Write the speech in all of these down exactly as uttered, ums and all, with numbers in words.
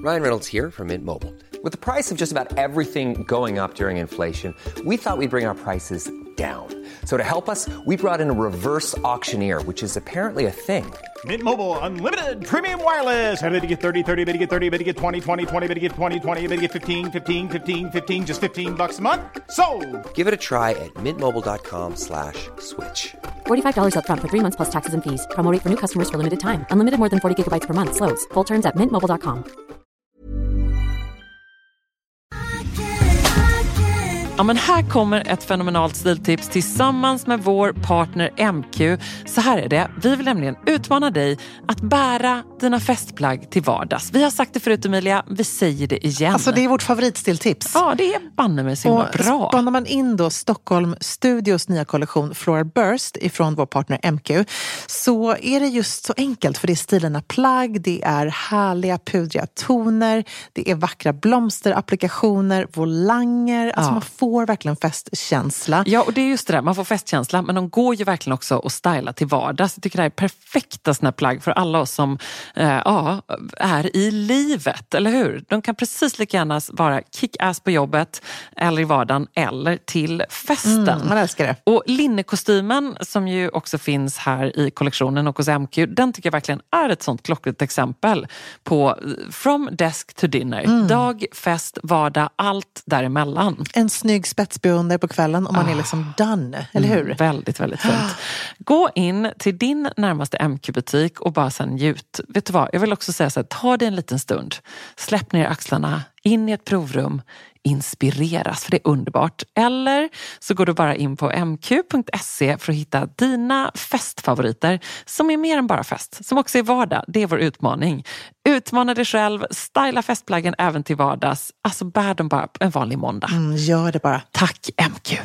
Ryan Reynolds here from Mint Mobile. With the price of just about everything going up during inflation, we thought we'd bring our prices down. So to help us, we brought in a reverse auctioneer, which is apparently a thing. Mint Mobile Unlimited Premium Wireless. How to get thirty, thirty, how to get thirty, how to get twenty, twenty, twenty, how to get twenty, twenty, how to get fifteen, fifteen, fifteen, fifteen, just fifteen bucks a month? Sold! Give it a try at mintmobile.com slash switch. forty-five dollars up front for three months plus taxes and fees. Promo rate for new customers for limited time. Unlimited more than forty gigabytes per month. Slows full terms at mint mobile dot com. Ja, men här kommer ett fenomenalt stiltips tillsammans med vår partner M Q. Så här är det. Vi vill nämligen utmana dig att bära dina festplagg till vardags. Vi har sagt det förut, Emilia. Vi säger det igen. Alltså det är vårt favoritstiltips. Ja, det är banne mig så himla bra. Spanar man in då Stockholm Studios nya kollektion Floral Burst ifrån vår partner M Q, så är det just så enkelt, för det är stilarna plagg, det är härliga pudriga toner, det är vackra blomsterapplikationer, volanger. Alltså Ja. man får verkligen festkänsla. Ja, och det är just det där. Man får festkänsla, men de går ju verkligen också att styla till vardags. Jag tycker det här är perfekta såna plagg för alla oss som eh, ja, är i livet, eller hur? De kan precis lika gärna vara kick-ass på jobbet eller i vardagen eller till festen. Mm, man älskar det. Och linnekostymen som ju också finns här i kollektionen och hos M Q, den tycker jag verkligen är ett sånt klockrent exempel på from desk to dinner. Mm. Dag, fest, vardag, allt däremellan. En snygg spetsbeonder på kvällen och man är liksom done, eller hur? Mm, väldigt, väldigt fint. Gå in till din närmaste M Q-butik och bara sen njut. Vet du vad, jag vill också säga så här, ta dig en liten stund. Släpp ner axlarna, in i ett provrum, inspireras, för det är underbart. Eller så går du bara in på m q punkt se för att hitta dina festfavoriter som är mer än bara fest, som också är vardag. Det är vår utmaning. Utmana dig själv, styla festplaggen även till vardags. Alltså bär dem bara en vanlig måndag. Mm, gör det bara. Tack M Q.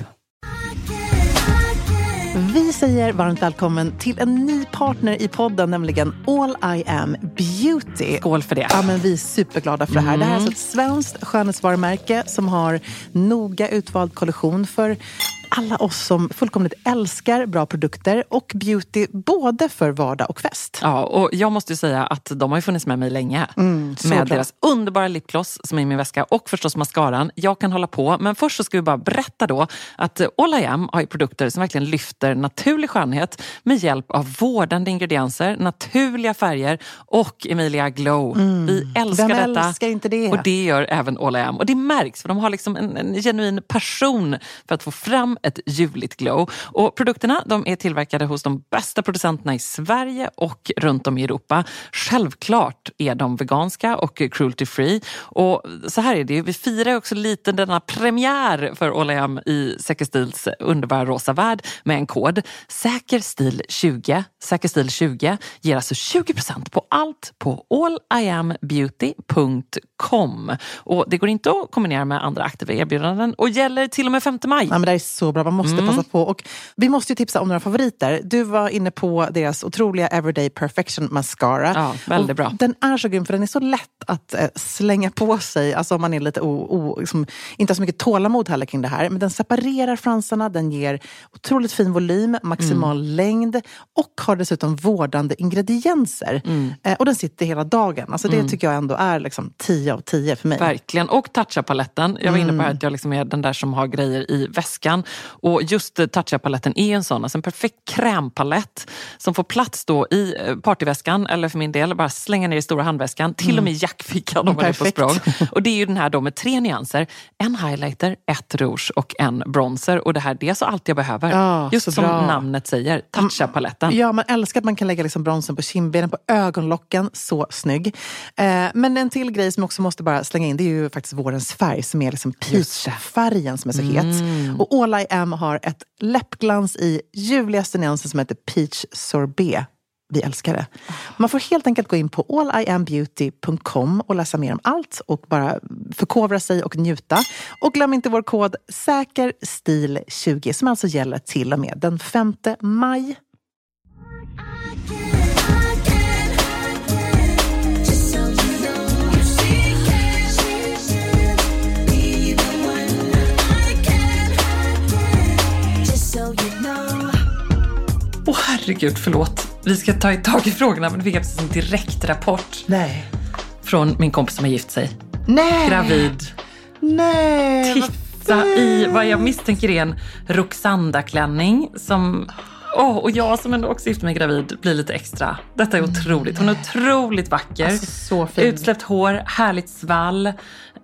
Vi säger varmt välkommen till en ny partner i podden, nämligen All I Am Beauty. Skål för det. Ja, men vi är superglada för det här. Mm. Det här är alltså ett svenskt skönhetsvarumärke som har noga utvald kollektion för alla oss som fullkomligt älskar bra produkter och beauty, både för vardag och fest. Ja, och jag måste ju säga att de har ju funnits med mig länge. Mm, med bra. deras underbara lipgloss som är i min väska och förstås mascaran. Jag kan hålla på, men först så ska vi bara berätta då att All I Am har ju produkter som verkligen lyfter naturlig skönhet med hjälp av vårdande ingredienser, naturliga färger och Emilia Glow. Mm. Vi älskar Vem detta. älskar inte det? Och det gör även All I Am. Och det märks, för de har liksom en, en genuin passion för att få fram ett ljuvligt glow. Och produkterna, de är tillverkade hos de bästa producenterna i Sverige och runt om i Europa. Självklart är de veganska och cruelty free. Och så här är det ju, vi firar också lite denna premiär för All I Am i Säkerstils underbara rosa värld med en kod. Säkerstil tjugo. Säkerstil tjugo ger alltså tjugo procent på allt på all i am beauty punkt com. Och det går inte att kombinera med andra aktiva erbjudanden och gäller till och med femte maj. Ja, men det är så bra, man måste mm. passa på. Och vi måste ju tipsa om några favoriter. Du var inne på deras otroliga Everyday Perfection Mascara. Ja, väldigt bra. Och den är så grym för den är så lätt att eh, slänga på sig. Alltså om man är lite o, o, liksom, inte har så mycket tålamod heller kring det här. Men den separerar fransarna, den ger otroligt fin volym, maximal mm. längd och har dessutom vårdande ingredienser. Mm. Eh, och den sitter hela dagen. Alltså det mm. tycker jag ändå är liksom tio av tio för mig. Verkligen. Och toucha-paletten. Jag var inne på här att jag liksom är den där som har grejer i väskan. Och just toucha-paletten är en sån. Alltså en perfekt krämpalett som får plats då i partyväskan. Eller för min del, bara slänga ner i stora handväskan. Till mm. och med i jackfickan om man är på språng. Och det är ju den här då med tre nyanser. En highlighter, ett rouge och en bronzer. Och det här, det är så allt jag behöver. Ja, just som bra. Namnet säger. Toucha-paletten. Ja, man älskar att man kan lägga liksom bronzen på kindbenen, på ögonlocken. Så snygg. Eh, men en till grej som också måste bara slänga in, det är ju faktiskt vårens färg som är liksom peach-färgen som är så het. Mm. Och All I Am har ett läppglans i ljuvligaste nyansen som heter Peach Sorbet. Vi älskar det. Man får helt enkelt gå in på all i am beauty punkt com och läsa mer om allt och bara förkovra sig och njuta. Och glöm inte vår kod säkerstil tjugo som alltså gäller till och med den femte maj. Åh oh, herregud, förlåt. Vi ska ta tag i frågorna, men vi fick precis en direkt rapport. Nej. från min kompis som har gift sig. Nej! Gravid. Nej! Titta i vad jag misstänker är en Roxanda-klänning som... Oh, och jag som ändå också gift mig gravid blir lite extra. Detta är otroligt. Hon är otroligt vacker. Alltså, så fin. Utsläppt hår, härligt svall. Eh,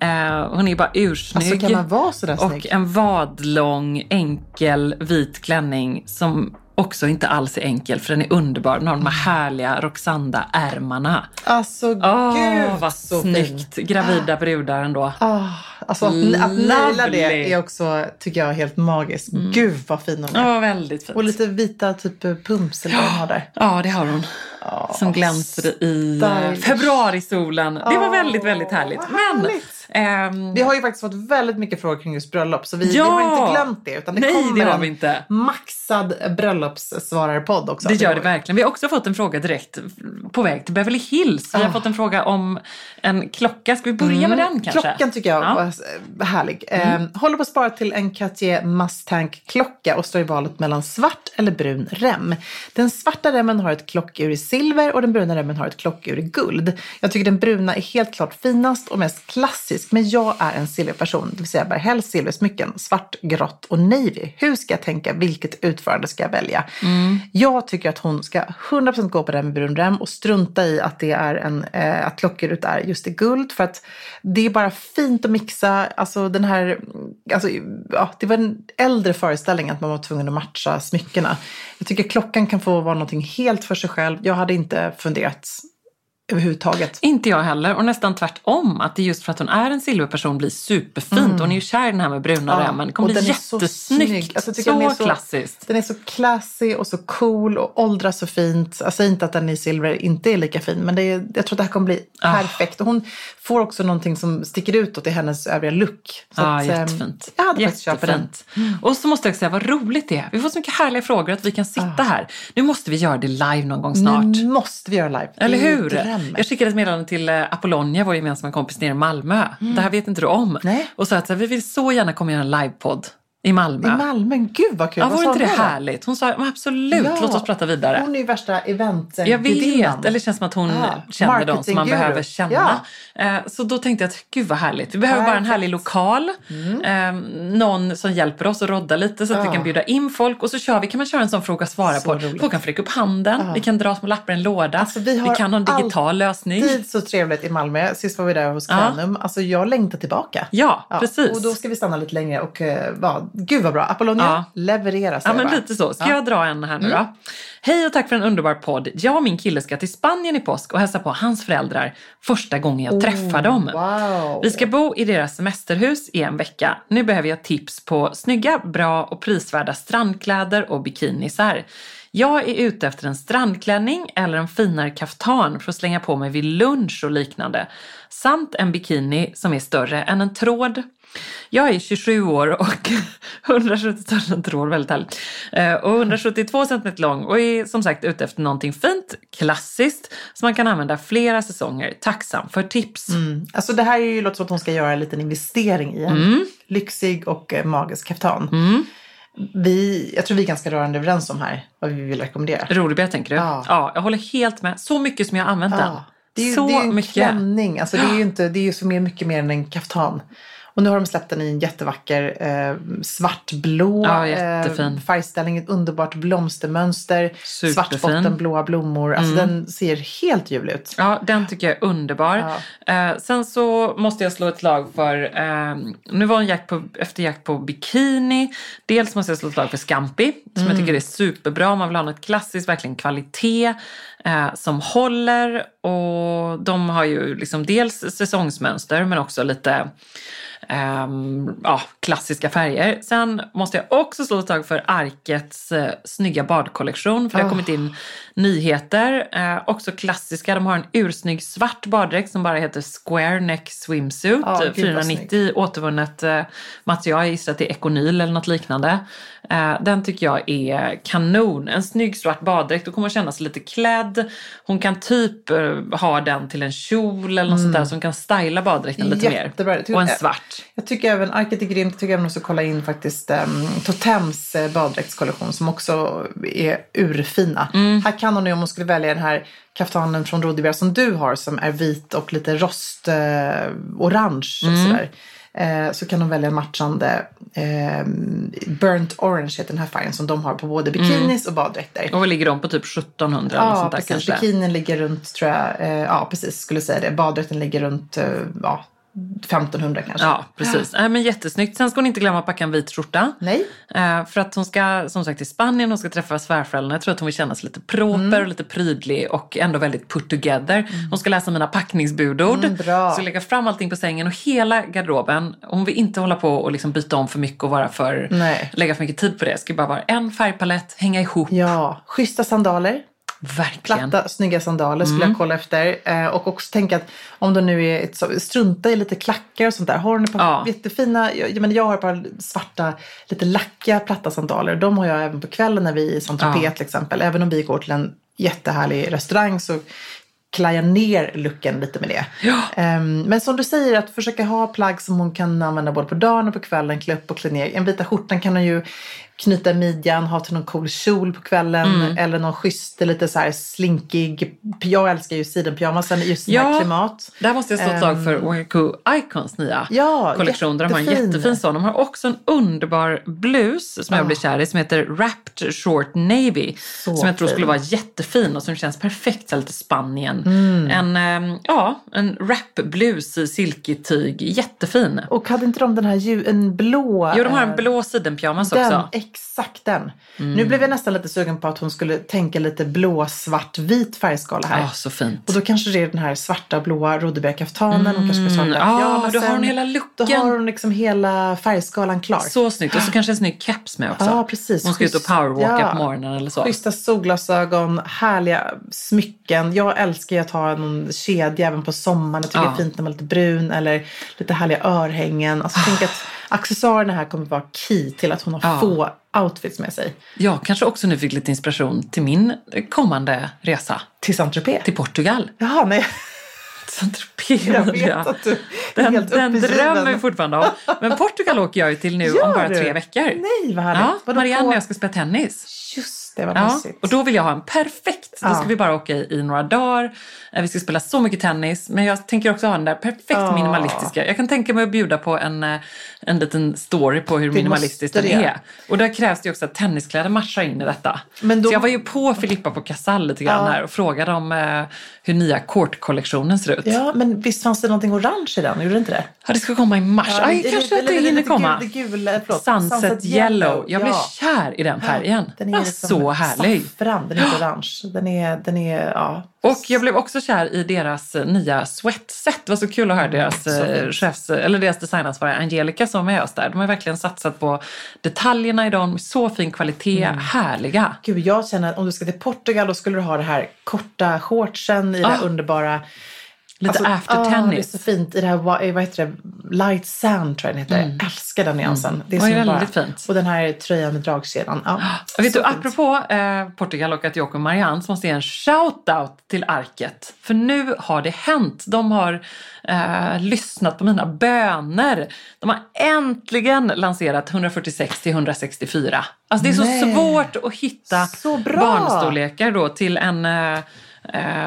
hon är bara ursnygg. Alltså, kan man vara så där och snygg? en vadlång, enkel, vit klänning som också inte alls är enkel. För den är underbar. Den har de här härliga Roxanda-ärmarna. Alltså, Åh, gud vad så snyggt. fin. Gravida brudar ändå. Ah, alltså att, att naila Lovely. det är också, tycker jag, helt magiskt. Mm. Gud vad fin hon är. Ja, väldigt fint. Och lite vita typ pumps eller vad hon har där. Ja, det har hon. Oh, som glänser i stylish. februarisolen. Det var väldigt, väldigt härligt. Men ehm, vi har ju faktiskt fått väldigt mycket frågor kring just bröllop. Så vi, ja, vi har inte glömt det. Utan det nej, kommer det har en vi inte. maxad bröllopssvararpodd också. Det gör det verkligen. Vi har också fått en fråga direkt på väg till Beverly Hills. Vi har oh. fått en fråga om en klocka. Ska vi börja mm. med den kanske? Klockan tycker jag ja. var härlig. Mm. Eh, håller på att spara till en Cartier Mustang-klocka och står i valet mellan svart eller brun rem. Den svarta remmen har ett klockur i silver och den bruna remmen har ett klockur i guld. Jag tycker den bruna är helt klart finast och mest klassisk, men jag är en silverperson, det vill säga bara helst silversmycken, svart, grått och navy. Hur ska jag tänka? Vilket utförande ska jag välja? Mm. Jag tycker att hon ska hundra procent gå på den med brun rem och strunta i att det är en, eh, att klockuret är just i guld, för att det är bara fint att mixa. Alltså den här, alltså, ja, det var en äldre föreställning att man var tvungen att matcha smyckena. Jag tycker klockan kan få vara någonting helt för sig själv. Jag hade inte funderat överhuvudtaget. Inte jag heller, och nästan tvärtom, att det just för att hon är en silverperson blir superfint. Mm. Hon är ju kär i den här med bruna ja, remmen. Det kommer bli jättesnyggt. Så, alltså, så, så klassiskt. Den är så classy och så cool och åldras så fint. Alltså inte att den i silver inte är lika fin, men det är, jag tror att det här kommer bli ah. perfekt. Och hon får också någonting som sticker utåt i hennes övriga look. Så ja, att, jättefint. Jag hade faktiskt köpt den. Mm. Och så måste jag säga vad roligt det är. Vi får så mycket härliga frågor att vi kan sitta ah. här. Nu måste vi göra det live någon gång snart. Nu måste vi göra live. Eller hur? Jag skickade ett meddelande till Apollonia, vår gemensamma kompis nere i Malmö. Mm. Det här vet inte du om. Nej. Och sa att vi vill så gärna komma göra en livepodd i Malmö. I Malmö? Gud vad kul. Ja, var inte det härligt? Hon sa, absolut, ja. Låt oss prata vidare. Hon är ju värsta event. Jag vet, eller det känns som att hon ah, känner dem som man behöver känna. Ja. Så då tänkte jag att gud vad härligt. Vi behöver Perfekt. bara en härlig lokal. Mm. Någon som hjälper oss att rodda lite så att ja. vi kan bjuda in folk. Och så kör vi, kan man köra en sån fråga svara så på. Roligt. Folk kan få räcka upp handen. Ja. Vi kan dra små lappar i en låda. Alltså, vi, vi kan ha en digital lösning. Det är så trevligt i Malmö. Sist var vi där hos Krönum. Ja. Alltså jag längtar tillbaka. Ja, ja, precis. Och då ska vi stanna lite längre och ja, gud vad bra. Apollonia ja. levererar sig. Ja, men bara. lite så. Ska ja. jag dra en här nu då? Mm. Hej och tack för en underbar podd. Jag och min kille ska till Spanien i påsk och hälsa på hans föräldrar första gången jag oh, träffar dem. Wow. Vi ska bo i deras semesterhus i en vecka. Nu behöver jag tips på snygga, bra och prisvärda strandkläder och bikinisar. Jag är ute efter en strandklänning eller en finare kaftan för att slänga på mig vid lunch och liknande. Samt en bikini som är större än en tråd. Jag är tjugosju år och hundrasjuttio tråd, väldigt härligt. Och hundrasjuttiotvå centimeter lång och är som sagt ute efter någonting fint, klassiskt som man kan använda flera säsonger. Tacksam för tips. Mm. Alltså det här är ju låter som att hon ska göra en liten investering i en mm. lyxig och magisk kaftan. Mm. Vi, jag tror vi är ganska rörande överens om här vad vi vill rekommendera. Rolig, tänker du? Ja. ja, jag håller helt med. Så mycket som jag har använt ja. den. Det är ju, så det är ju en mycket. klänning. Alltså det är ju inte, det är ju så mycket mer än en kaftan. Och nu har de släppt den i en jättevacker eh, svartblå ja, jättefin. eh, färgställning. Ett underbart blomstermönster. Superfin. Svart botten, blåa blommor. Alltså mm. den ser helt ljuvlig ut. Ja, den tycker jag är underbar. Ja. Eh, sen så måste jag slå ett slag för... Eh, nu var en jakt på, efter jakt på bikini. Dels måste jag slå ett slag för Scampi. Som mm. jag tycker är superbra. Man vill ha något klassiskt, verkligen kvalitet. Eh, som håller. Och de har ju liksom dels säsongsmönster men också lite... Um, ja, klassiska färger. Sen måste jag också slå ett tag för Arkets uh, snygga badkollektion. För det har oh. kommit in nyheter. Uh, också klassiska. De har en ursnygg svart baddräkt som bara heter Square Neck Swimsuit. Oh, fyrahundranittio återvunnet uh, material. Jag gissar att det är Econyl eller något liknande. Uh, den tycker jag är kanon. En snygg svart baddräkt. Då kommer hon känna sig lite klädd. Hon kan typ uh, ha den till en kjol eller något mm. sånt där. Så hon kan styla baddräkten lite Jättebra. mer. Och en svart. Jag tycker även Arket är grymt. Jag tycker även också kolla in faktiskt um, Totems uh, baddräktskollektion som också är urfina. Mm. Här kan hon ju, om hon skulle välja den här kaftanen från Rodiber som du har som är vit och lite rost eh, orange och Mm. sådär. Eh, så kan de välja en matchande eh, burnt orange heter den här färgen som de har på både bikinis mm. och baddräkter. Och vad ligger de på typ sjuttonhundra? Ja, sånt där, precis. kanske? Bikinin ligger runt, tror jag, eh, ja precis, skulle säga det. Baddräkten ligger runt, eh, ja, femtonhundra kanske. Ja, precis. Äh, men jättesnyggt. Sen ska hon inte glömma att packa en vit skjorta. Nej. Äh, för att hon ska, som sagt, till Spanien. Hon ska träffa svärföräldrarna. Jag tror att hon vill kännas lite proper Mm. och lite prydlig. Och ändå väldigt put together. Mm. Hon ska läsa mina packningsbudord. Mm, bra. Så lägga fram allting på sängen och hela garderoben. Hon vill inte hålla på och liksom byta om för mycket och vara för, Nej. lägga för mycket tid på det. Det ska bara vara en färgpalett, hänga ihop. Ja, schyssta sandaler. Verkligen. Platta, snygga sandaler skulle Mm. jag kolla efter. Eh, och också tänka att om det nu är ett, så, strunta i lite klackar och sånt där. Har hon ett par Ja. jättefina, jag, jag, menar, jag har ett par svarta, lite lackiga platta sandaler. De har jag även på kvällen när vi är i Saint-Tropez Ja. till exempel. Även om vi går till en jättehärlig restaurang så klaja ner looken lite med det. Ja. Um, men som du säger, att försöka ha plagg som hon kan använda både på dagen och på kvällen, klä upp och klä ner. En vita skjortan kan hon ju knyta i midjan, ha till någon cool kjol på kvällen Mm. eller någon schysst, lite så här slinkig. Jag älskar ju sidenpyjamasen i just den här Ja. klimat. Där måste jag stå ett slag för Oyaku Icons nya Ja, kollektion. Där de har en jättefin. jättefin sån. De har också en underbar blus som jag Ah. blir kär i som heter Wrapped Short Navy. Så som jag tror fin. skulle vara jättefin och som känns perfekt, så här lite Spanien. Mm. En, ähm, ja, en wrap-blus i silketyg. Jättefin. Och hade inte de den här ju, en blå... Jo, de har en eh, blå sidenpyjamas Den, också. exakt den. Nu blev jag nästan lite sugen på att hon skulle tänka lite blå, svart, vit färgskala här. Ja, så fint. Och då kanske det är den här svarta, blåa Rodeberg-kaftanen. Hon kanske ska ta den där Ja, pyjamasen. då har hon hela looken. Då har hon liksom hela färgskalan klar. Så snyggt. Och så kanske en snygg keps med också. Ja, precis. Hon ska ut och Schysst. powerwalka Ja. på morgonen eller så. Schyssta solglasögon, härliga smycken. Jag älskar ju att ha någon kedja även på sommaren. Jag tycker Ja. det är fint när man är lite brun eller lite härliga örhängen. Alltså jag tänker att accessoarerna här kommer vara key till att hon har Ja. få outfits med sig. Jag kanske också nu fick lite inspiration till min kommande resa Till Saint-Tropez. till Portugal. Jaha, nej. Saint-Tropez. Jag vet ja. att du är Den, helt den uppgiven. drömmer jag fortfarande om. Men Portugal åker jag ju till nu Gör om bara du? tre veckor. Nej, vad härligt. Ja, Vadå Marianne på- och jag ska spela tennis. Just det, vad Ja, mysigt. och då vill jag ha en perfekt, då Ja. ska vi bara åka i, i några dagar. Eh, Vi ska spela så mycket tennis, men jag tänker också ha den där perfekt Ja. minimalistiska. Jag kan tänka mig att bjuda på en, eh, en liten story på hur minimalistisk måste den det. är. Och där krävs det ju också att tenniskläder matchar in i detta. Men då- Så jag var ju på Filippa på Casall lite grann Ja. här och frågade om eh, hur nya court-kollektionen ser ut. Ja. Ja, men visst fanns det någonting orange i den? Gjorde det inte det? det ska komma i mars. Ja, Aj, eller- kanske att eller- det eller hinner lite komma. Gul, gul, eh, förlåt. Sunset, yellow. Jag blev Ja. kär i den färgen. Den Den är är liksom så härlig. saffran, den är inte orange. Den är, den är, ja. Och jag blev också kär i deras eh, nya sweatset. Det var så kul att höra deras, eh, chefs, eller deras designansvariga Angelica som är med oss där. De har verkligen satsat på detaljerna i dem. Så fin kvalitet, Mm. härliga. Gud, jag känner att om du ska till Portugal då skulle du ha det här korta shortsen i det här Ah. underbara. Lite after ja, tennis. det är så fint. I det här, vad, vad heter det? Light sand tror jag den heter. Mm. Jag älskar den nyansen. Det är Ja, så det är bara- väldigt fint. Och den här tröjan med dragkedjan. Ja, Och vet så du, fint. apropå eh, Portugal och att jag och Marianne så måste jag ge en shout-out till Arket. För nu har det hänt. De har eh, lyssnat på mina böner. De har äntligen lanserat hundrafyrtiosex till hundrasextiofyra. Alltså det är så Nej. svårt att hitta Så bra. barnstorlekar då till en eh, eh,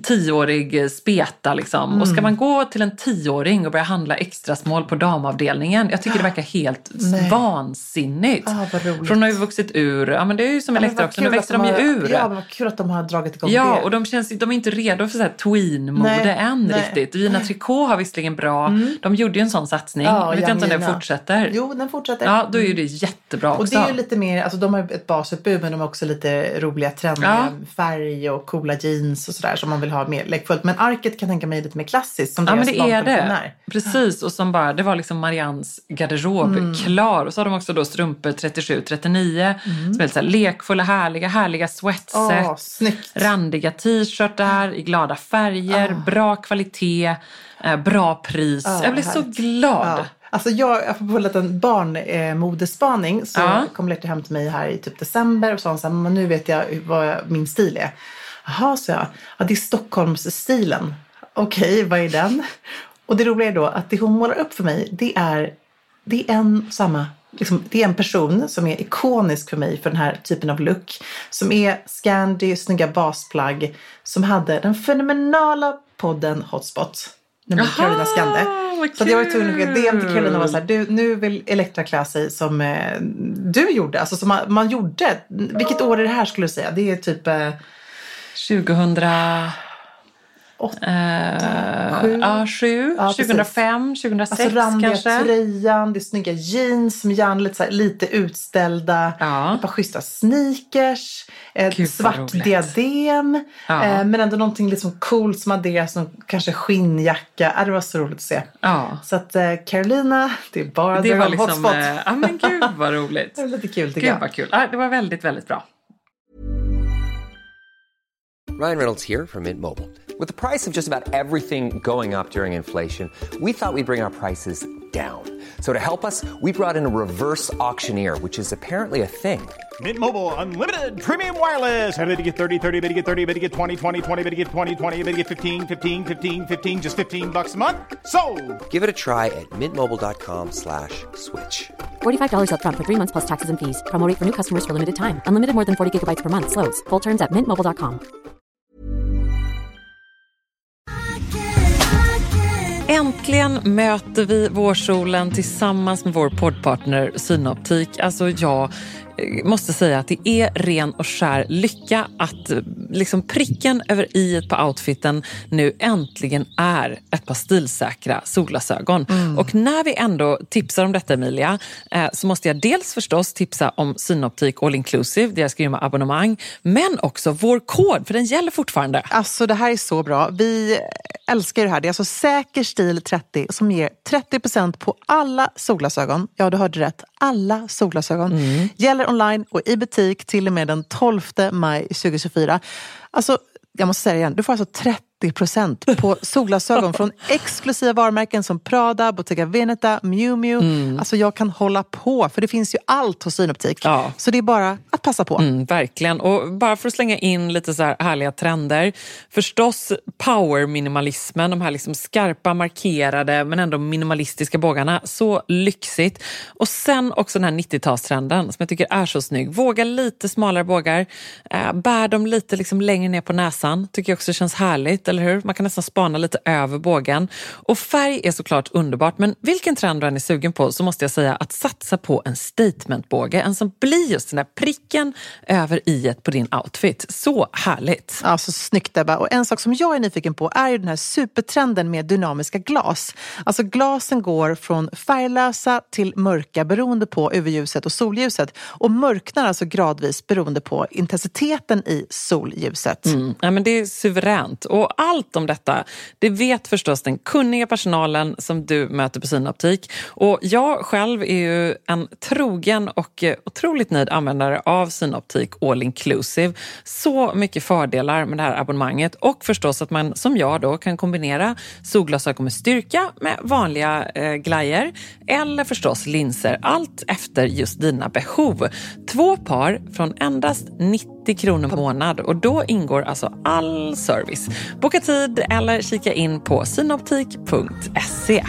tioårig speta liksom. Mm. Och ska man gå till en tioåring och börja handla extra smål på damavdelningen, jag tycker det verkar helt Nej. vansinnigt. Ah, vad roligt. Från har ju vuxit ur, ja men det är ju som Ja, men Elektra vad också, nu kul växer att de ju har- ur. Ja, men vad kul att de har dragit igång Ja, det. och de, känns, de är inte redo för så här tween-mode Nej, än nej. riktigt. Gina Tricot har visserligen bra, de gjorde ju en sån satsning. Ja, jag vet inte om den Janina. fortsätter. Jo, den fortsätter. Ja, då är ju det jättebra också. Och det är ju lite mer, alltså de har ett basutbud men de har också lite roliga trendiga Ja. färg och coola jeans och sådär som man vill ha mer lekfullt. Men Arket kan tänka mig lite mer klassiskt som Ja, men deras det är barnkollektion det. Precis, och som bara, det var liksom Mariannes garderob Mm. klar. Och så har de också då strumpor trettiosju trettionio som är lite så här lekfulla, härliga, härliga sweatset. Åh, snyggt. Randiga t-shirtar i glada färger, bra kvalitet, eh, bra pris. Ah, jag blev så härligt. glad. Ja. Alltså jag, jag får på en liten barnmodespaning så Ja. kom Lerte hem till mig här i typ december och sa så här, men nu vet jag vad jag, min stil är. Jaha, så jag. Ja, det är Stockholmsstilen. Okej, vad är den? Och det roliga är då att det hon målar upp för mig, det är, det är en samma liksom, det är en person som är ikonisk för mig för den här typen av look. Som är Scandi, snygga basplagg. Som hade den fenomenala podden Hotspot. Nämligen Carolina Scandi. Så jag var tvungen att D M till Carolina och var så här, du, nu vill Elektra klä sig som eh, du gjorde. Alltså som man, man gjorde. Vilket år är det här skulle du säga? Det är typ... Eh, tjugohundra... Åtta, uh, sju. Ja, sju. Ja, tjugohundrafem, tjugohundrasex alltså randiga kanske. tröjan, det är snygga jeans som gärna lite, så här, lite utställda. Ja. Ett par schyssta sneakers. Ett Gud, vad svart roligt. diadem. Ja. Eh, men ändå någonting liksom coolt som adderas. Som kanske skinnjacka. Eh, det var så roligt att se. Ja. Så att eh, Carolina, det är bara Det det var liksom, hotspot. eh, ja men gud vad roligt. Det var lite kul tycker Gud jag. vad kul. Ja, det var väldigt, väldigt bra. Ryan Reynolds here from Mint Mobile. With the price of just about everything going up during inflation, we thought we'd bring our prices down. So to help us, we brought in a reverse auctioneer, which is apparently a thing. Mint Mobile Unlimited Premium Wireless. How to get thirty, thirty, how to get thirty, how to get twenty, twenty, twenty, how to get twenty, twenty, how to get fifteen, fifteen, fifteen, fifteen, just fifteen bucks a month? Sold! Give it a try at mintmobile.com slash switch. forty-five dollars up front for three months plus taxes and fees. Promo rate for new customers for limited time. Unlimited more than forty gigabytes per month. Slows full terms at mint mobile dot com. Äntligen möter vi vårsolen tillsammans med vår poddpartner Synoptik. Alltså jag måste säga att det är ren och skär lycka att liksom pricken över i på outfiten nu äntligen är ett par stilsäkra solglasögon. Mm. Och när vi ändå tipsar om detta, Emilia, eh, så måste jag dels förstås tipsa om Synoptik All Inclusive, deras grymma abonnemang, men också vår kod, för den gäller fortfarande. Alltså det här är så bra. Vi älskar det här. Det är alltså Säker stil trettio som ger trettio procent på alla solglasögon. Ja, du hörde rätt. Alla solglasögon. Mm. Gäller online och i butik till och med den tolfte maj tjugohundratjugofyra. Alltså, jag måste säga det igen. Du får alltså trettio procent på solglasögon från exklusiva varumärken som Prada, Bottega Veneta, Miu Miu. Mm. Alltså jag kan hålla på, för det finns ju allt hos Synoptik. Ja. Så det är bara att passa på. Mm, verkligen. Och bara för att slänga in lite så här härliga trender. Förstås power-minimalismen, de här liksom skarpa, markerade men ändå minimalistiska bågarna. Så lyxigt. Och sen också den här nittiotalstrenden som jag tycker är så snygg. Våga lite smalare bågar. Äh, bär dem lite liksom längre ner på näsan. Tycker jag också känns härligt. Eller hur? Man kan nästan spana lite över bågen. Och färg är såklart underbart, men vilken trend du än är sugen på så måste jag säga att satsa på en statementbåge. En som blir just den där pricken över i-et på din outfit. Så härligt. Ja, så snyggt Ebba. Och en sak som jag är nyfiken på är ju den här supertrenden med dynamiska glas. Alltså glasen går från färglösa till mörka beroende på U V-ljuset och solljuset. Och mörknar alltså gradvis beroende på intensiteten i solljuset. Mm. Ja, men det är suveränt. Och allt om detta, det vet förstås den kunniga personalen som du möter på Synoptik. Och jag själv är ju en trogen och otroligt nöjd användare av Synoptik All Inclusive. Så mycket fördelar med det här abonnemanget. Och förstås att man som jag då kan kombinera solglasögon med styrka med vanliga eh, glajer. Eller förstås linser. Allt efter just dina behov. Två par från endast nittio kronor per månad. Och då ingår alltså all service. Boka tid eller kika in på synoptik punkt se.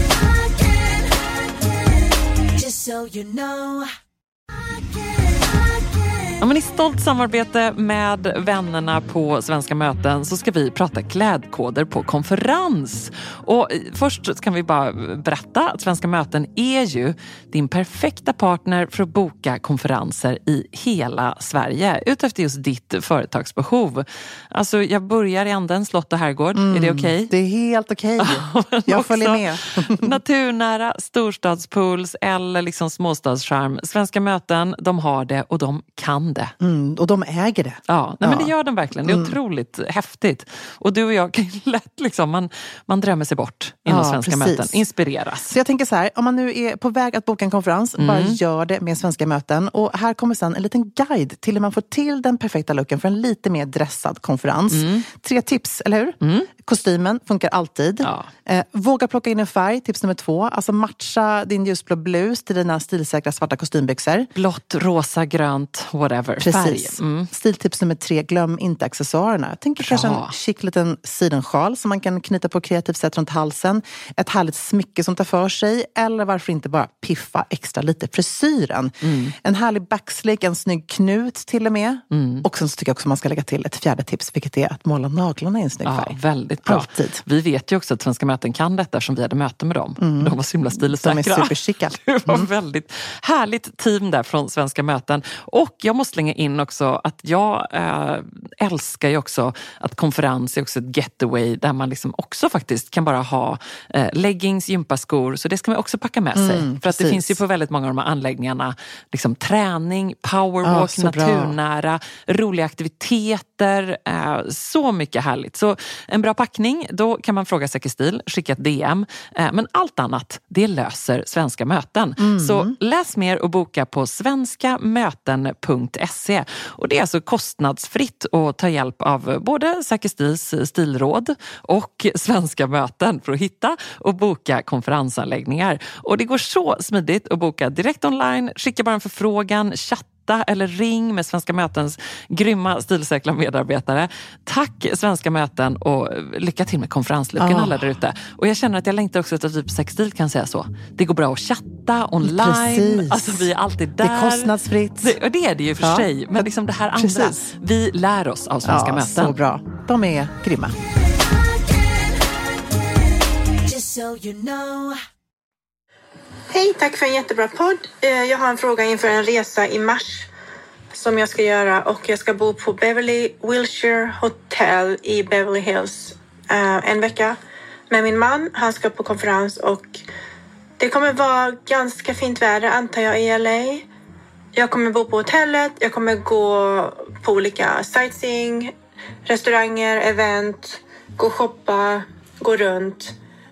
Ja, men i stolt samarbete med vännerna på Svenska möten så ska vi prata klädkoder på konferens. Och först kan vi bara berätta att Svenska möten är ju din perfekta partner för att boka konferenser i hela Sverige utefter just ditt företagsbehov. Alltså jag börjar i änden slott och herrgård. Mm, är det okej? Okay? Det är helt okej. Okay. Jag följer med. Naturnära, storstadspools eller liksom småstadscharm. Svenska möten, de har det och de kan det. Mm, och de äger det. Ja, nej, ja. Men det gör de verkligen. Det är mm. otroligt häftigt. Och du och jag kan lätt liksom, man, man drömmer sig bort inom ja, Svenska precis. Möten. Inspireras. Så jag tänker så här, om man nu är på väg att boka en konferens, mm. bara gör det med Svenska möten. Och här kommer sen en liten guide till hur man får till den perfekta looken för en lite mer dressad konferens. Mm. Tre tips, eller hur? Mm. Kostymen funkar alltid. Ja. Eh, våga plocka in en färg, tips nummer två. Alltså matcha din ljusblå blus till dina stilsäkra svarta kostymbyxor. Blått, rosa, grönt, whatever. whatever Precis. färg. Mm. Stiltips nummer tre, glöm inte accessoarerna. Jag tänker Bra. kanske en chic liten sidensjal som man kan knyta på kreativt sätt runt halsen. Ett härligt smycke som tar för sig. Eller varför inte bara piffa extra lite frisyren. Mm. En härlig backslick, en snygg knut till och med. Mm. Och sen så tycker jag också man ska lägga till ett fjärde tips, vilket är att måla naglarna i en snygg färg. Ja, väldigt bra. Alltid. Vi vet ju också att Svenska Möten kan detta eftersom vi hade möte med dem. Mm. De var så himla stilsäkra. De är superchicka. Det var mm. väldigt härligt team där från Svenska Möten. Och jag måste slänga in också att jag äh, älskar ju också att konferens är också ett getaway där man liksom också faktiskt kan bara ha äh, leggings, gympaskor. Så det ska man också packa med sig. Mm, För att det finns ju på väldigt många av de här anläggningarna liksom träning, powerwalk, ja, naturnära, roliga aktiviteter. Äh, så mycket härligt. Så en bra packning, då kan man fråga Säker Stil, skicka ett D M. Äh, men allt annat, det löser Svenska Möten. Mm. Så läs mer och boka på svenska möten punkt se. Och det är alltså kostnadsfritt att ta hjälp av både Säker Stils stilråd och Svenska Möten för att hitta och boka konferensanläggningar. Och det går så smidigt att boka direkt online, skicka bara en förfrågan, chatta eller ring med Svenska Mötens grymma stilsäkra medarbetare. Tack Svenska Möten och lycka till med konferenslucken oh. alla där ute. Och jag känner att jag längtar också att vi på Säker Stil kan säga så. Det går bra att chatta online. Precis. Alltså vi är alltid där. Det är kostnadsfritt. Det, och det är det ju för ja. sig. Men liksom det här andra. Precis. Vi lär oss av Svenska ja, Möten. Så bra. De är grymma. Hej, tack för en jättebra podd. Jag har en fråga inför en resa i mars som jag ska göra och jag ska bo på Beverly Wilshire Hotel i Beverly Hills en vecka med min man. Han ska på konferens och det kommer vara ganska fint väder antar jag i L A. Jag kommer bo på hotellet, jag kommer gå på olika sightseeing, restauranger, event, gå och shoppa, gå runt.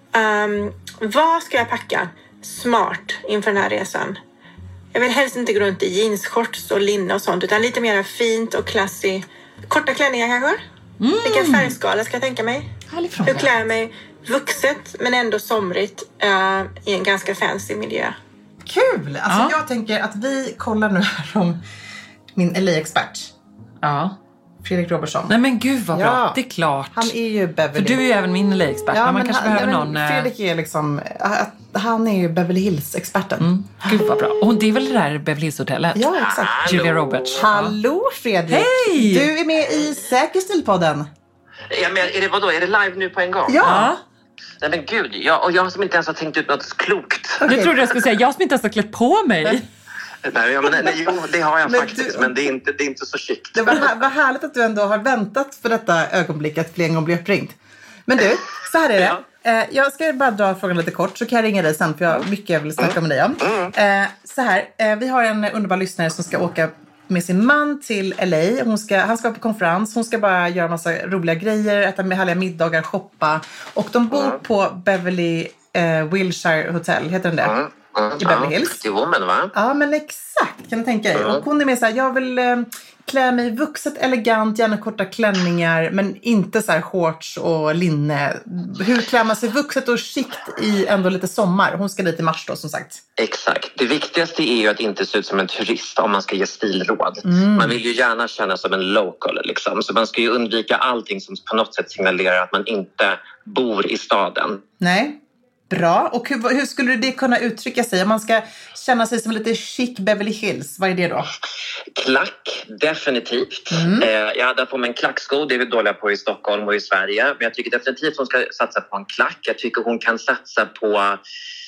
Um, vad ska jag packa smart inför den här resan? Jag vill helst inte gå runt i jeansshorts och linne och sånt utan lite mer fint och classy. Korta klänningar kanske? Mm. Vilken färgskala ska jag tänka mig? Hur klär jag mig vuxet men ändå somrigt uh, i en ganska fancy miljö? Kul! Alltså ja. jag tänker att vi kollar nu här om min L A-expert. Ja. Fredrik Robertsson. Nej men gud vad bra, ja. det är klart. Han är ju Beverly. För du är ju även min L A-expert. Ja, man kanske han, behöver någon... Fredrik är liksom... Han är ju Beverly Hills-experten. Mm. Gud vad bra. Och det är väl det där Beverly Hills-hotellet? Ja, exakt. Julia Roberts. Hallå Fredrik! Hej! Du är med i Säker Stil-podden. Ja, men är det vadå? Är det live nu på en gång? Ja! Nej men gud, jag, och jag som inte ens har tänkt ut något klokt. Okay. Du trodde jag skulle säga, jag som inte ens har klätt på mig. Nej, ja, men, nej, jo, det har jag men faktiskt, du, men det är inte, det är inte så chikt. Det var, var härligt att du ändå har väntat för detta ögonblick att fler gånger bli uppringd. Men du, så här är det. Ja. Jag ska bara dra frågan lite kort så kan jag ringa dig sen för jag har mycket jag vill snacka med dig om. Mm. Så här, vi har en underbar lyssnare som ska åka med sin man till L A. Hon ska, han ska på konferens. Hon ska bara göra massa roliga grejer, äta med härliga middagar, shoppa. Och de bor mm. på Beverly eh, Wilshire Hotel, heter den det? Mm. Mm, i Beverly Hills. Till Woman, va? Ja, men exakt. Kan du tänka dig? Mm. Och hon är med så här, jag vill eh, klä mig vuxet, elegant, gärna korta klänningar, men inte så här shorts och linne. Hur klär man sig vuxet och skikt i ändå lite sommar? Hon ska dit i mars då, som sagt. Exakt. Det viktigaste är ju att inte se ut som en turist om man ska ge stilråd. Mm. Man vill ju gärna känna som en local, liksom. Så man ska ju undvika allting som på något sätt signalerar att man inte bor i staden. Nej. Bra. Och hur, hur skulle det kunna uttrycka sig? Om man ska känna sig som lite chic Beverly Hills, vad är det då? Klack, definitivt. Mm. Eh, jag hade på mig en klacksko, det är vi dåliga på i Stockholm och i Sverige. Men jag tycker definitivt hon ska satsa på en klack. Jag tycker hon kan satsa på...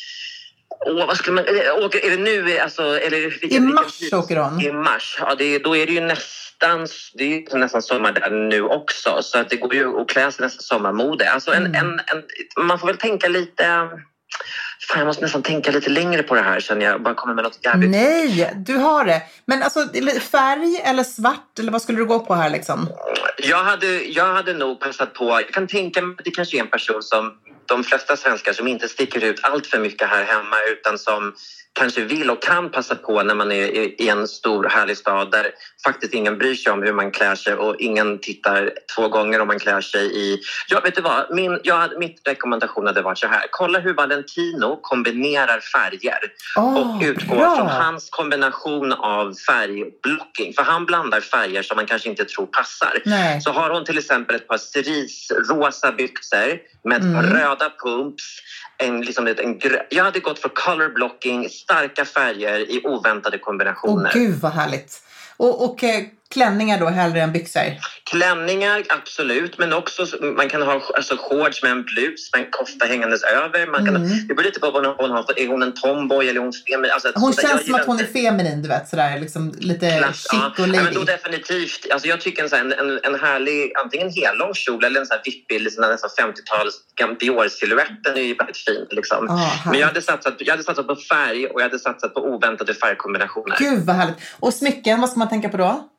Åh, vad skulle man... Åker, är det nu? Alltså, eller, I mars vilken, åker hon. I mars, ja. Det, då är det ju nästan... Det är ju nästan sommar där nu också. Så att det går ju att klä sig nästan sommarmode. Alltså en, mm. en, en, man får väl tänka lite... Fan, jag måste nästan tänka lite längre på det här, känner jag. Bara kommer med något jävligt. Nej, du har det. Men alltså, färg eller svart? Eller vad skulle du gå på här liksom? Jag hade, jag hade nog passat på... Jag kan tänka mig att det kanske är en person som... De flesta svenskar som inte sticker ut allt för mycket här hemma, utan som kanske vill och kan passa på när man är i en stor härlig stad där faktiskt ingen bryr sig om hur man klär sig och ingen tittar två gånger om man klär sig i... Ja, vet du vad? Min, jag, mitt rekommendation hade varit så här. Kolla hur Valentino kombinerar färger oh, och utgår bra. från hans kombination av färgblocking. För han blandar färger som man kanske inte tror passar. Nej. Så har hon till exempel ett par cerisrosa byxor med mm. röda pumps. En, liksom en grö- jag hade gått för color blocking, starka färger i oväntade kombinationer. Åh gud vad härligt. Och, och eh, klänningar då hellre än byxor? Klänningar, absolut. Men också man kan ha alltså, shorts med en blus, med en kofta hängandes över. Man kan, mm. Det beror lite på vad hon har. Är hon en tomboy eller är hon feminin? Alltså, hon sådär, känns som att hon är feminin, du vet. Sådär, liksom, lite klass, chic ja. och lady. Ja, men då definitivt. Alltså, jag tycker en, såhär, en, en, en härlig, antingen hellång kjol eller en sån här vippig, liksom, nästan femtio-tals Dior-silhuetten är ju väldigt fin. Liksom. Oh, men jag hade, satsat, jag hade satsat på färg och jag hade satsat på oväntade färgkombinationer. Gud vad härligt. Och smycken, vad ska man tänka på då?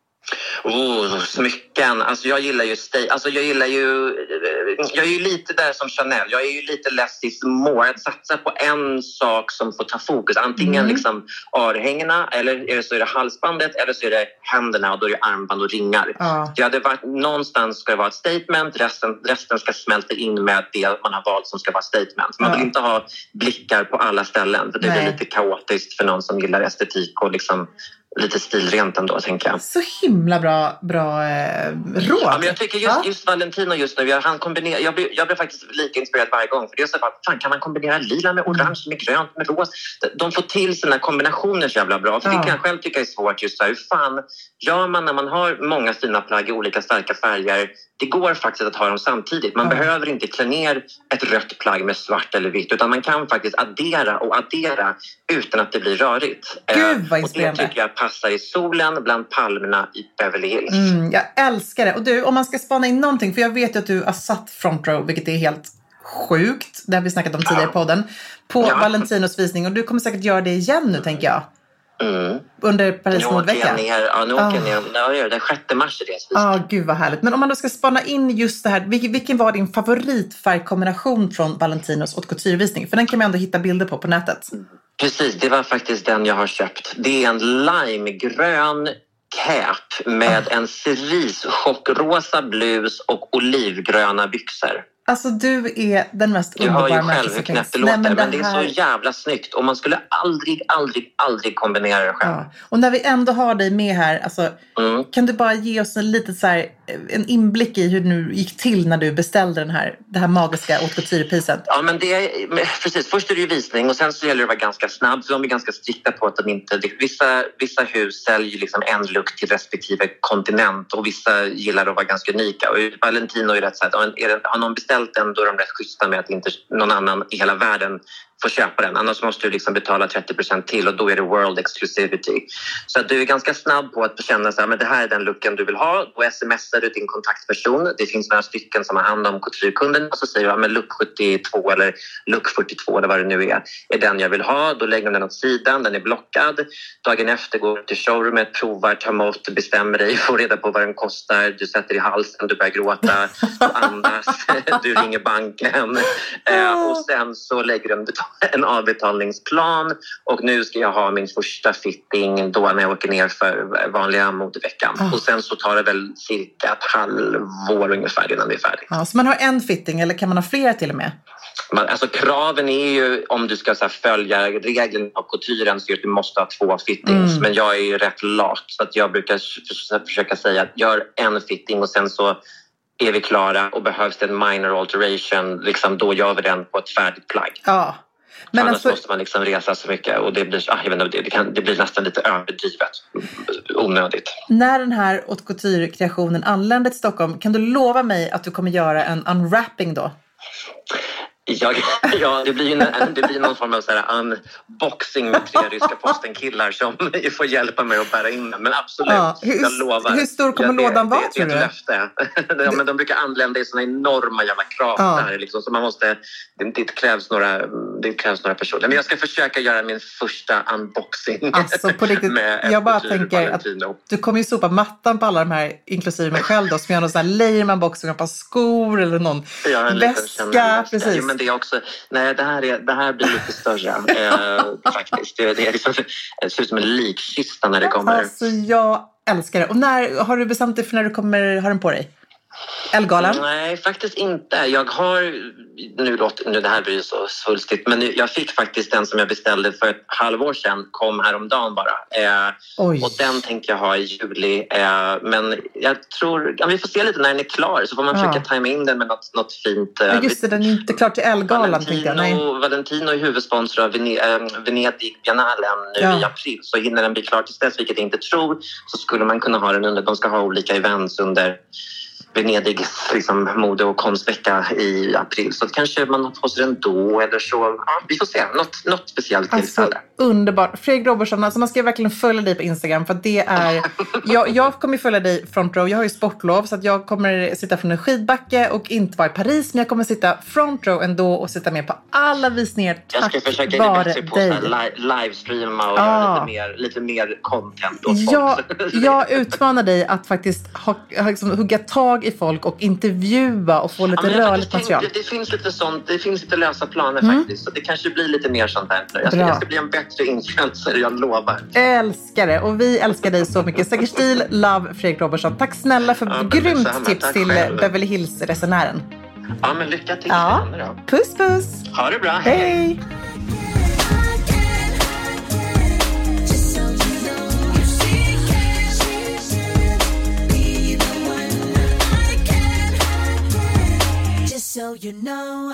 Oh, smycken. Alltså jag gillar ju stay. Alltså jag gillar ju jag är ju lite där som Chanel. Jag är ju lite less is more. Att satsa på en sak som får ta fokus. Antingen mm. liksom örhängena eller är det så är det halsbandet eller så är det händerna och då är det armband och ringar. Ja. Det hade varit, någonstans ska det vara ett statement. Resten, resten ska smälta in med det man har valt som ska vara statement. Man vill ja. inte ha blickar på alla ställen. För det Nej. blir lite kaotiskt för någon som gillar estetik och liksom lite stilrent ändå, tänker jag. Så himla bra, bra eh, råd. Ja, men jag tycker just, ja. just Valentino just nu, han kombinerar, jag, blir, jag blir faktiskt lika inspirerad varje gång. För det är så bara, fan, kan man kombinera lila med orange, med grönt, med rosa? De får till sina kombinationer så jävla bra. För ja. det kan jag själv tycka är svårt just så här. Hur fan gör man när man har många fina plagg i olika starka färger? Det går faktiskt att ha dem samtidigt. Man ja. behöver inte klä ner ett rött plagg med svart eller vitt. Utan man kan faktiskt addera och addera utan att det blir rörigt. Gud vad inspirerande. Och det tycker jag passar i solen bland palmerna i Beverly Hills. Mm, jag älskar det. Och du, om man ska spana in någonting. För jag vet ju att du har satt front row, vilket är helt sjukt. Det har vi snackat om tidigare ja. i podden. På ja. Valentinos visning. Och du kommer säkert göra det igen nu, tänker jag. Mm. Under Paris modvecka. Ja, nu åker jag ner. Ja, det är den sjätte mars. Ja, oh, gud vad härligt. Men om man då ska spana in just det här. Vilken, vilken var din favoritfärgkombination från Valentinos haute couture-visning? För den kan man ändå hitta bilder på på nätet. Mm. Precis, det var faktiskt den jag har köpt. Det är en limegrön cap med oh. en cerise chockrosa blus och olivgröna byxor. Alltså du är den mest underbara människan. Du hör ju själv hur knäppt det låter, men, men det, här... det är så jävla snyggt. Och man skulle aldrig, aldrig, aldrig kombinera det själv. Ja. Och när vi ändå har dig med här, alltså, mm. kan du bara ge oss en liten så här, en inblick i hur det nu gick till när du beställde den här, det här magiska haute couture-priset? Ja, men det är, precis. Först är det ju visning och sen så gäller det att vara ganska snabb. Så de är ganska strikta på att de inte... Vissa, vissa hus säljer liksom en look till respektive kontinent och vissa gillar att vara ganska unika. Och Valentino är rätt så här, är det, har någon beställt den, då är de rätt schyssta med att inte någon annan i hela världen får köpa den. Annars måste du liksom betala trettio procent till och då är det world exclusivity. Så att du är ganska snabb på att känna så här, men det här är den looken du vill ha. Då smsar du din kontaktperson. Det finns några stycken som har hand om couturekunden och så säger du, ja, men look sjuttiotvå eller look fyrtiotvå eller vad det nu är, är den jag vill ha. Då lägger de den åt sidan, den är blockad. Dagen efter går du till showroomet, provar, tar mått, bestämmer dig, får reda på vad den kostar. Du sätter i halsen, du börjar gråta, du andas, du ringer banken och sen så lägger de en avbetalningsplan och nu ska jag ha min första fitting då när jag åker ner för vanliga modeveckan. Oh. Och sen så tar det väl cirka ett halvår ungefär innan det är färdigt. Ja, så man har en fitting eller kan man ha flera till och med? Man, alltså kraven är ju om du ska så här, följa regeln av couturen så är att du måste ha två fittings. Mm. Men jag är ju rätt lat så att jag brukar för, försöka säga att gör en fitting och sen så är vi klara och behövs det en minor alteration liksom, då gör vi den på ett färdigt plagg. Ja. Men annars alltså, måste man liksom resa så mycket och det blir, ah, jag vet inte, det, kan, det blir nästan lite överdrivet, onödigt. När den här haute couture-kreationen anländer till Stockholm, kan du lova mig att du kommer göra en unwrapping då? Jag, ja, det blir, en, det blir någon form av så här unboxing med tre ryska postenkillar som får hjälpa mig att bära in den. Men absolut, ja, hur, jag lovar. Hur stor kommer ja, lådan vara, det, tror det, du? Det är ett löfte. De, de brukar anlända i såna enorma jävla kratar. Ja. Liksom, så man måste, det, det, krävs några, det krävs några personer. Men jag ska försöka göra min första unboxing. Alltså, på riktigt, jag bara tänker att du kommer ju sopa mattan på alla de här, inklusive mig själv då, som gör någon sån här Leirman-box, ett par skor eller någon ja, väska. Precis. Ja, men det också. Nej, det här, är, det här blir lite större eh, faktiskt. Det, det, är liksom, det ser ut som en likkista när det kommer. Alltså, jag älskar det. Och när har du bestämt dig för när du kommer ha den på dig? Elgalan? Nej, faktiskt inte. Jag har, nu låter nu det här blir ju så svulstigt, men jag fick faktiskt den som jag beställde för ett halvår sedan, kom häromdagen bara. Eh, och den tänkte jag ha i juli. Eh, men jag tror, ja, vi får se lite när den är klar, så får man försöka ja. tajma in den med något, något fint. Eh, ja, just det, den är inte klar till Elgalan. Valentino, jag. Nej. Valentino är huvudsponsor av Vene, äh, Venedig Biennalen nu ja. i april, så hinner den bli klar till dess, vilket jag inte tror, så skulle man kunna ha den under, de ska ha olika events under Venedigs liksom, mode- och konstvecka i april. Så kanske man har på sig den då eller så. Ja, vi får se. Något, något speciellt tillfälle. Alltså, underbart. Fredrik Robertsson, alltså man ska verkligen följa dig på Instagram, för det är... jag, jag kommer följa dig front row. Jag har ju sportlov, så att jag kommer sitta från en skidbacke och inte vara i Paris, men jag kommer sitta front row ändå och sitta med på alla visningar. Tack jag ska försöka göra bättre på li- livestreama och ah. göra lite mer, lite mer content åt jag, folk. Jag utmanar dig att faktiskt ha, ha, liksom, hugga tag i folk och intervjua och få lite ja, rörligt material. Det, det finns lite sånt, det finns lite lösa planer mm. faktiskt, så det kanske blir lite mer sånt här. Jag ska, jag ska bli en bättre influencer, jag lovar. Älskar det, och vi älskar dig så mycket. Säker stil, love, Fredrik Robertsson. Tack snälla för ja, grymt detsamma. Tips tack till själv. Beverly Hills-resenären. Ja, men lycka till. Ja. Puss, puss. Ha det bra, hej. hej. So you know.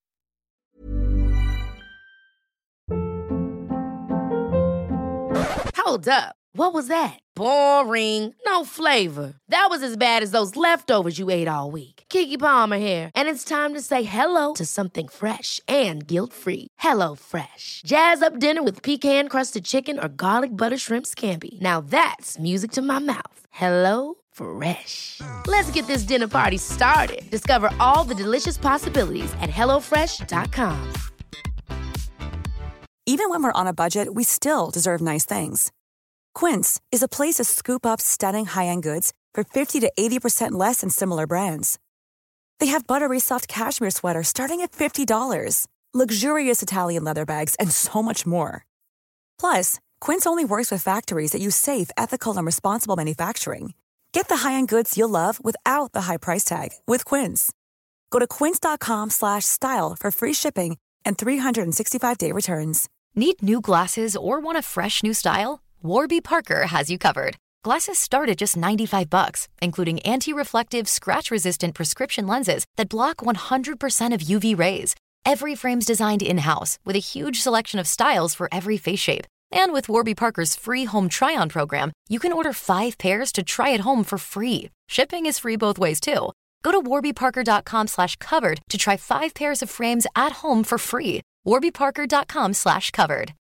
Hold up. What was that? Boring. No flavor. That was as bad as those leftovers you ate all week. Keke Palmer here, and it's time to say hello to something fresh and guilt-free. Hello Fresh. Jazz up dinner with pecan-crusted chicken or garlic butter shrimp scampi. Now that's music to my mouth. Hello Fresh. Let's get this dinner party started. Discover all the delicious possibilities at hello fresh dot com. Even when we're on a budget, we still deserve nice things. Quince is a place to scoop up stunning high-end goods for fifty to eighty percent less than similar brands. They have buttery soft cashmere sweaters starting at fifty dollars, luxurious Italian leather bags, and so much more. Plus, Quince only works with factories that use safe, ethical, and responsible manufacturing. Get the high-end goods you'll love without the high price tag with Quince. Go to quince.com slash style for free shipping and three sixty-five day returns. Need new glasses or want a fresh new style? Warby Parker has you covered. Glasses start at just ninety-five bucks, including anti-reflective, scratch-resistant prescription lenses that block one hundred percent of U V rays. Every frame's designed in-house with a huge selection of styles for every face shape. And with Warby Parker's free home try-on program, you can order five pairs to try at home for free. Shipping is free both ways, too. Go to warbyparker.com slash covered to try five pairs of frames at home for free. warbyparker.com slash covered.